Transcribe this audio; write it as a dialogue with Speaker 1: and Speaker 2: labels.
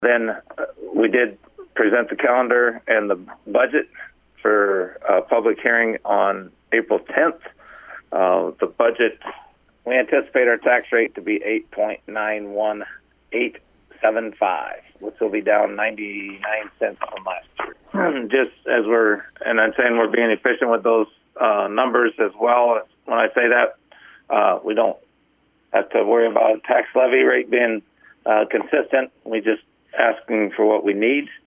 Speaker 1: Then we did present the calendar and the budget for a public hearing on April 10th. The budget, we anticipate our tax rate to be 8.91875, which will be down 99 cents from last year. Just as I'm saying we're being efficient with those numbers as well. When I say that, we don't have to worry about a tax levy rate being consistent. We just asking for what we need.